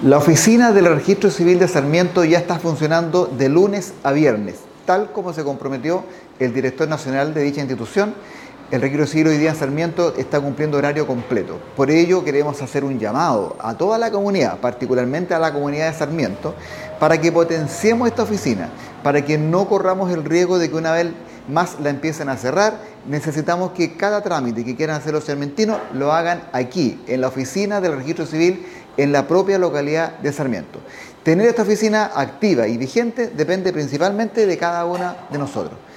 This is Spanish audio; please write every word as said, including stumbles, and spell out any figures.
La oficina del Registro Civil de Sarmiento ya está funcionando de lunes a viernes, tal como se comprometió el director nacional de dicha institución. El Registro Civil hoy día en Sarmiento está cumpliendo horario completo. Por ello queremos hacer un llamado a toda la comunidad, particularmente a la comunidad de Sarmiento, para que potenciemos esta oficina, para que no corramos el riesgo de que una vez más la empiecen a cerrar. Necesitamos que cada trámite que quieran hacer los sarmientinos lo hagan aquí, en la oficina del Registro Civil, en la propia localidad de Sarmiento. Tener esta oficina activa y vigente depende principalmente de cada una de nosotros.